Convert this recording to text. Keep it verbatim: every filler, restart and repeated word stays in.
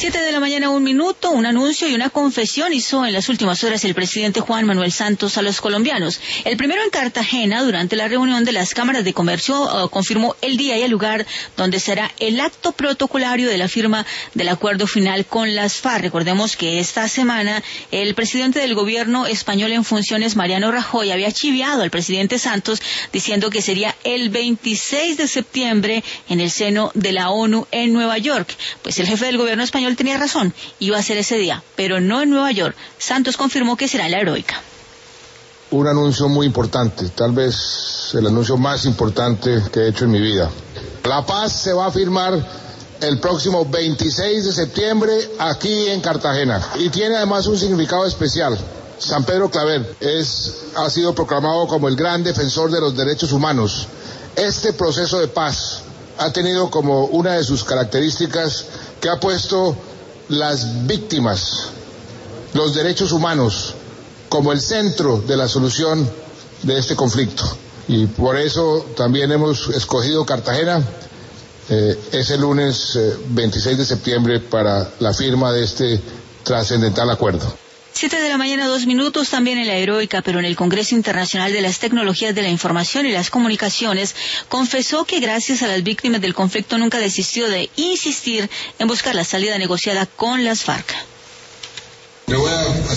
Siete de la mañana, un minuto, un anuncio y una confesión hizo en las últimas horas el presidente Juan Manuel Santos a los colombianos. El primero en Cartagena, durante la reunión de las cámaras de comercio, uh, confirmó el día y el lugar donde será el acto protocolario de la firma del acuerdo final con las FARC. Recordemos que esta semana el presidente del gobierno español en funciones, Mariano Rajoy, había chiviado al presidente Santos diciendo que sería el veintiséis de septiembre en el seno de la ONU en Nueva York. Pues el jefe del gobierno español tenía razón, iba a ser ese día, pero no en Nueva York. Santos confirmó que será en la Heroica. Un anuncio muy importante, tal vez el anuncio más importante que he hecho en mi vida. La paz se va a firmar el próximo veintiséis de septiembre aquí en Cartagena y tiene además un significado especial. San Pedro Claver es, ha sido proclamado como el gran defensor de los derechos humanos. Este proceso de paz ha tenido como una de sus características que ha puesto las víctimas, los derechos humanos, como el centro de la solución de este conflicto. Y por eso también hemos escogido Cartagena eh, ese lunes eh, veintiséis de septiembre para la firma de este trascendental acuerdo. Siete de la mañana, dos minutos, también en la Heroica, pero en el Congreso Internacional de las Tecnologías de la Información y las Comunicaciones, confesó que gracias a las víctimas del conflicto nunca desistió de insistir en buscar la salida negociada con las FARC. Le voy a